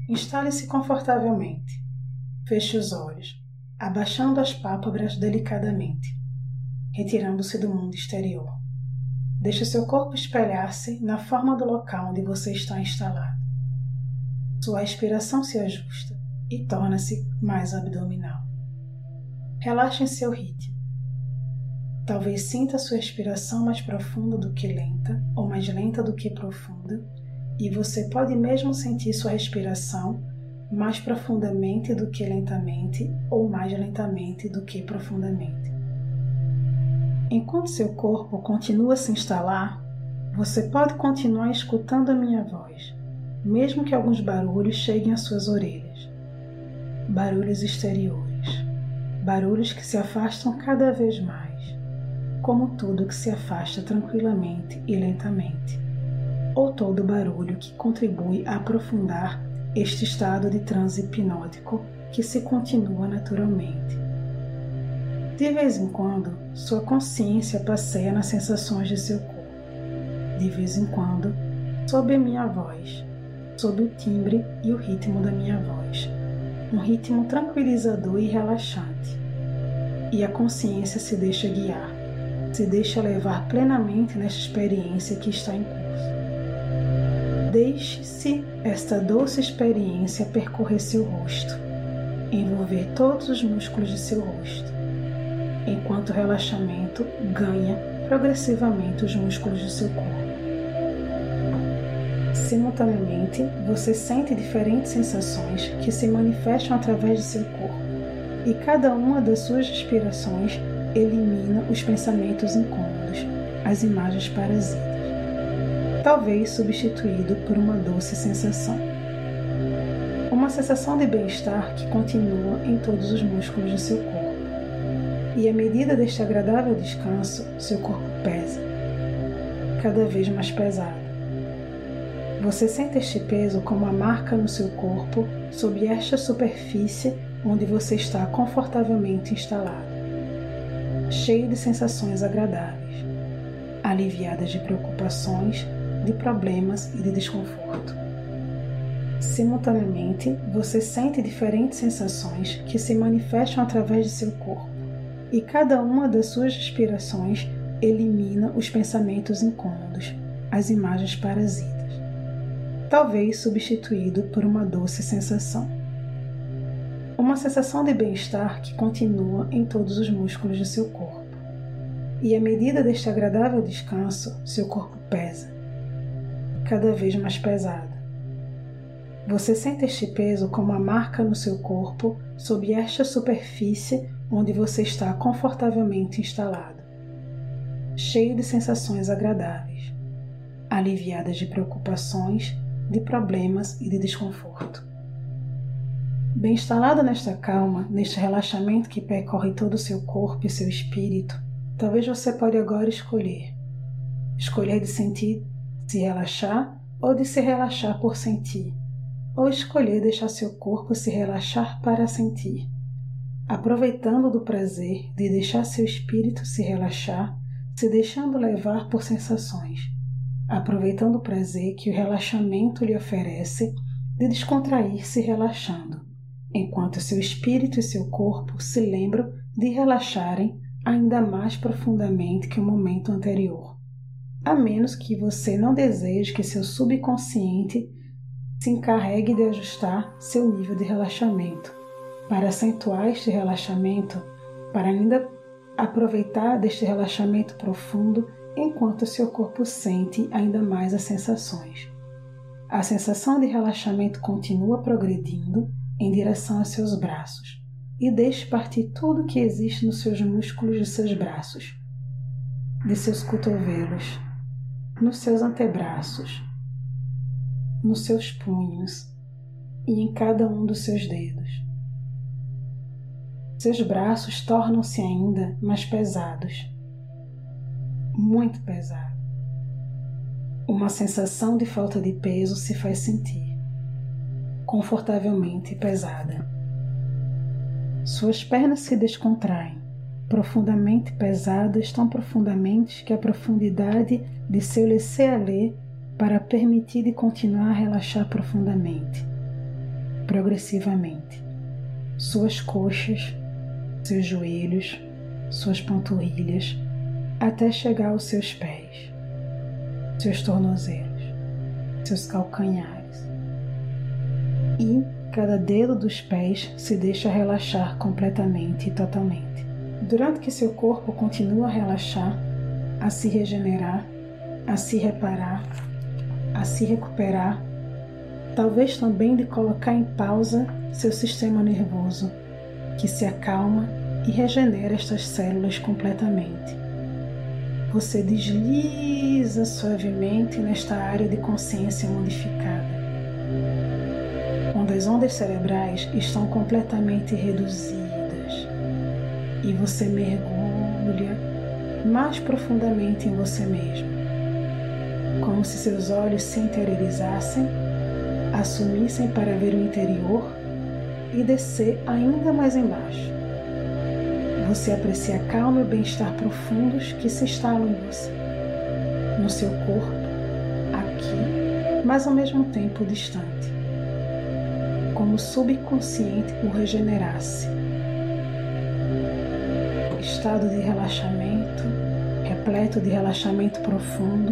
Instale-se confortavelmente. Feche os olhos, abaixando as pálpebras delicadamente, retirando-se do mundo exterior. Deixe seu corpo espelhar-se na forma do local onde você está instalado. Sua respiração se ajusta e torna-se mais abdominal. Relaxe em seu ritmo. Talvez sinta sua respiração mais profunda do que lenta, ou mais lenta do que profunda, e você pode mesmo sentir sua respiração mais profundamente do que lentamente, ou mais lentamente do que profundamente. Enquanto seu corpo continua a se instalar, você pode continuar escutando a minha voz, mesmo que alguns barulhos cheguem às suas orelhas. Barulhos exteriores, barulhos que se afastam cada vez mais, como tudo que se afasta tranquilamente e lentamente, ou todo barulho que contribui a aprofundar este estado de transe hipnótico que se continua naturalmente. De vez em quando, sua consciência passeia nas sensações de seu corpo. De vez em quando, sob a minha voz, sob o timbre e o ritmo da minha voz, um ritmo tranquilizador e relaxante. E a consciência se deixa guiar, se deixa levar plenamente nesta experiência que está em curso. Deixe-se esta doce experiência percorrer seu rosto, envolver todos os músculos de seu rosto, enquanto o relaxamento ganha progressivamente os músculos do seu corpo. Simultaneamente, você sente diferentes sensações que se manifestam através de seu corpo, e cada uma das suas respirações elimina os pensamentos incômodos, as imagens parasitas, talvez substituído por uma doce sensação. Uma sensação de bem-estar que continua em todos os músculos do seu corpo. E à medida deste agradável descanso, seu corpo pesa, cada vez mais pesado. Você sente este peso como uma marca no seu corpo sob esta superfície onde você está confortavelmente instalado, cheio de sensações agradáveis, aliviadas de preocupações, de problemas e de desconforto. Simultaneamente, você sente diferentes sensações que se manifestam através de seu corpo, e cada uma das suas respirações elimina os pensamentos incômodos, as imagens parasitas, talvez substituído por uma doce sensação. Uma sensação de bem-estar que continua em todos os músculos do seu corpo. E à medida deste agradável descanso, seu corpo pesa, cada vez mais pesado. Você sente este peso como uma marca no seu corpo sob esta superfície onde você está confortavelmente instalado, cheio de sensações agradáveis, aliviadas de preocupações, de problemas e de desconforto. Bem instalado nesta calma, neste relaxamento que percorre todo o seu corpo e seu espírito, talvez você pode agora escolher de sentir, se relaxar ou de se relaxar por sentir, ou escolher deixar seu corpo se relaxar para sentir, aproveitando do prazer de deixar seu espírito se relaxar, se deixando levar por sensações, aproveitando o prazer que o relaxamento lhe oferece de descontrair-se relaxando, enquanto seu espírito e seu corpo se lembram de relaxarem ainda mais profundamente que o momento anterior, a menos que você não deseje que seu subconsciente se encarregue de ajustar seu nível de relaxamento, para acentuar este relaxamento, para ainda aproveitar deste relaxamento profundo enquanto seu corpo sente ainda mais as sensações. A sensação de relaxamento continua progredindo em direção aos seus braços e deixe partir tudo que existe nos seus músculos de seus braços, de seus cotovelos, nos seus antebraços, nos seus punhos e em cada um dos seus dedos. Seus braços tornam-se ainda mais pesados, muito pesados. Uma sensação de falta de peso se faz sentir, confortavelmente pesada. Suas pernas se descontraem, profundamente pesadas, tão profundamente que a profundidade de seu laisser-aller para permitir de continuar a relaxar profundamente. progressivamente. Suas coxas, seus joelhos, suas panturrilhas, até chegar aos seus pés, seus tornozelos, seus calcanhares. E cada dedo dos pés se deixa relaxar completamente e totalmente. Durante que seu corpo continua a relaxar, a se regenerar, a se reparar, a se recuperar, talvez também de colocar em pausa seu sistema nervoso, que se acalma e regenera estas células completamente. Você desliza suavemente nesta área de consciência modificada, onde as ondas cerebrais estão completamente reduzidas e você mergulha mais profundamente em você mesmo, como se seus olhos se interiorizassem, assumissem para ver o interior e descer ainda mais embaixo. Você aprecia a calma e o bem-estar profundos que se instalam em você, no seu corpo, aqui, mas ao mesmo tempo distante, como o subconsciente o regenerasse. Estado de relaxamento, repleto de relaxamento profundo,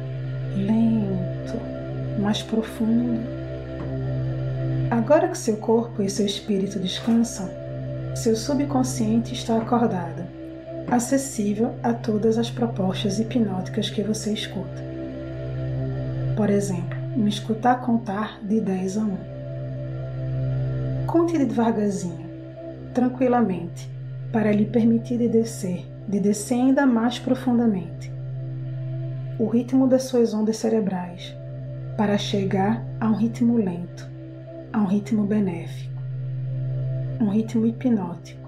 lento, mais profundo. Agora que seu corpo e seu espírito descansam, seu subconsciente está acordado, acessível a todas as propostas hipnóticas que você escuta. Por exemplo, me escutar contar de 10 a 1. Conte devagarzinho, tranquilamente, para lhe permitir de descer ainda mais profundamente. O ritmo das suas ondas cerebrais, para chegar a um ritmo lento, a um ritmo benéfico, um ritmo hipnótico.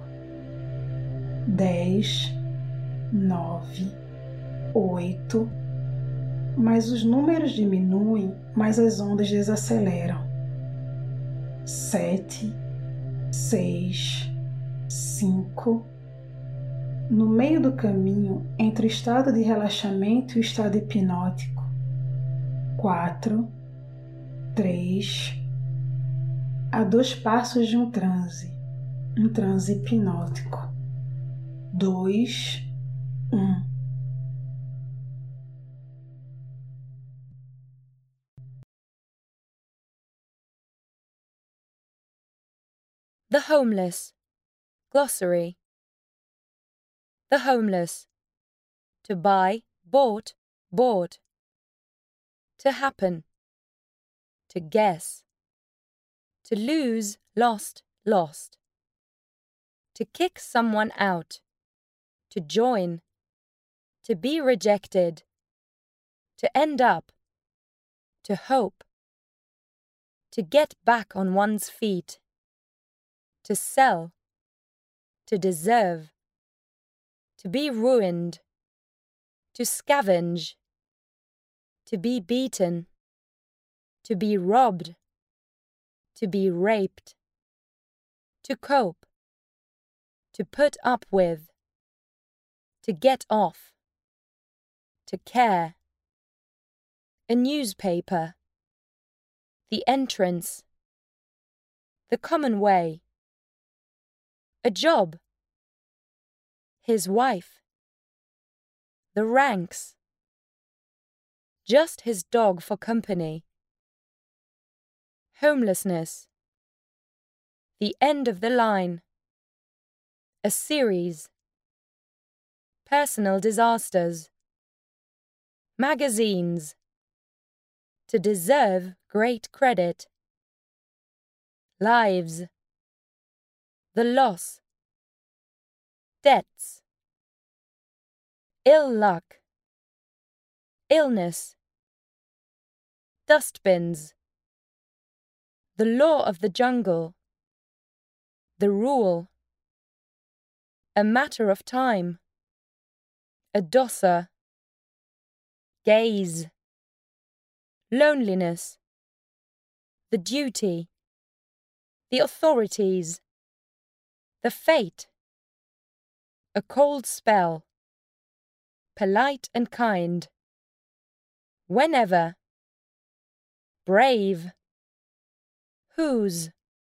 10, 9, 8, mas os números diminuem, mas as ondas desaceleram. 7, 6, 5. No meio do caminho entre o estado de relaxamento e o estado hipnótico. 4, 3. A 2 passos de um transe hipnótico. 2, 1. The homeless. Glossary. The homeless. To buy, bought, bought. To happen. To guess. To lose, lost, lost. To kick someone out. To join. To be rejected. To end up. To hope. To get back on one's feet. To sell. To deserve. To be ruined. To scavenge. To be beaten. To be robbed. To be raped. To cope. To put up with. To get off. To care. A newspaper. The entrance. The common way. A job. His wife. The ranks. Just his dog for company. Homelessness. The end of the line. A series. Personal disasters. Magazines. To deserve great credit. Lives. The loss. Debts. Ill luck. Illness. Dustbins. The law of the jungle. The rule. A matter of time. A dosser. Gaze. Loneliness. The duty. The authorities. The fate. A cold spell. Polite and kind. Whenever. Brave. Whose.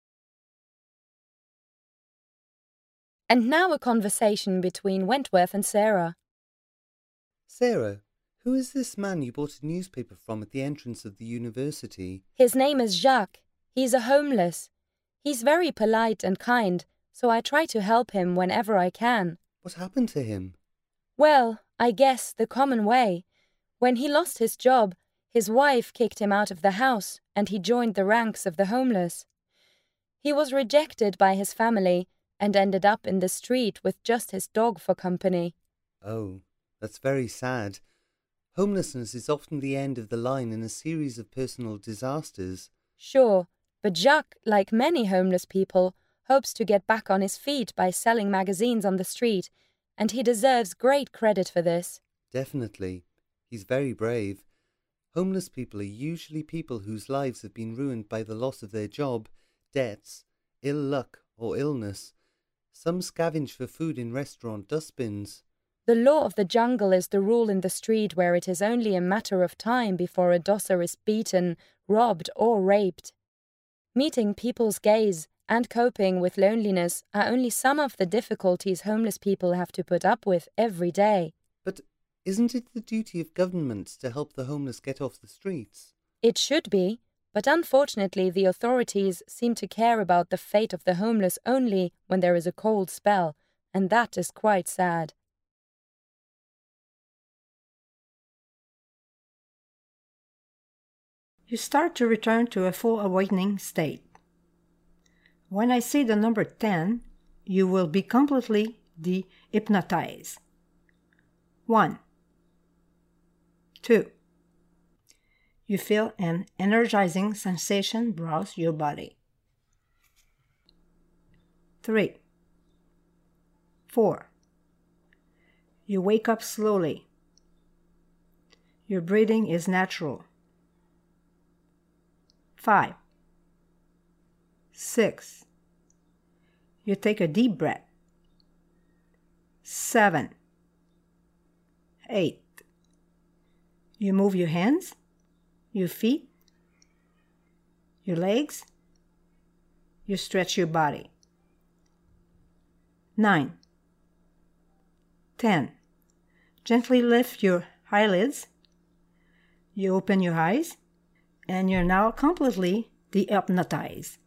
And now a conversation between Wentworth and Sarah. Sarah, who is this man you bought a newspaper from at the entrance of the university? His name is Jacques. He's a homeless. He's very polite and kind, so I try to help him whenever I can. What happened to him? Well, I guess the common way. When he lost his job, his wife kicked him out of the house and he joined the ranks of the homeless. He was rejected by his family and ended up in the street with just his dog for company. Oh, that's very sad. Homelessness is often the end of the line in a series of personal disasters. Sure, but Jacques, like many homeless people, hopes to get back on his feet by selling magazines on the street, and he deserves great credit for this. Definitely. He's very brave. Homeless people are usually people whose lives have been ruined by the loss of their job, debts, ill luck or illness. Some scavenge for food in restaurant dustbins. The law of the jungle is the rule in the street where it is only a matter of time before a dosser is beaten, robbed or raped. Meeting people's gaze and coping with loneliness are only some of the difficulties homeless people have to put up with every day. But isn't it the duty of governments to help the homeless get off the streets? It should be, but unfortunately the authorities seem to care about the fate of the homeless only when there is a cold spell, and that is quite sad. You start to return to a full awakening state. When I say the number 10, you will be completely de-hypnotized. 1, 2. You feel an energizing sensation browse your body. 3, 4. You wake up slowly. Your breathing is natural. 5, 6. You take a deep breath. 7, 8. You move your hands, your feet, your legs. You stretch your body. 9, 10. Gently lift your eyelids. You open your eyes, and you're now completely de-hypnotized.